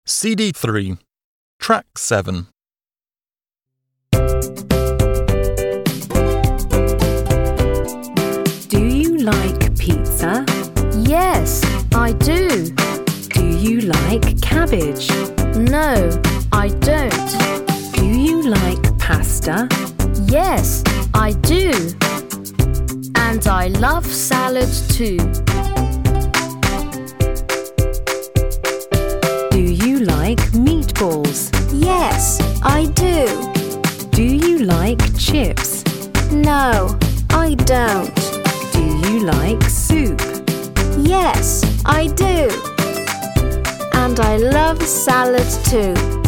CD3, Track 7. Do you like pizza? Yes, I do. Do you like cabbage? No, I don't. Do you like pasta? Yes, I do. And I love salad too. Do you like meatballs? Yes, I do. Do you like chips? No, I don't. Do you like soup? Yes, I do. And I love salad too.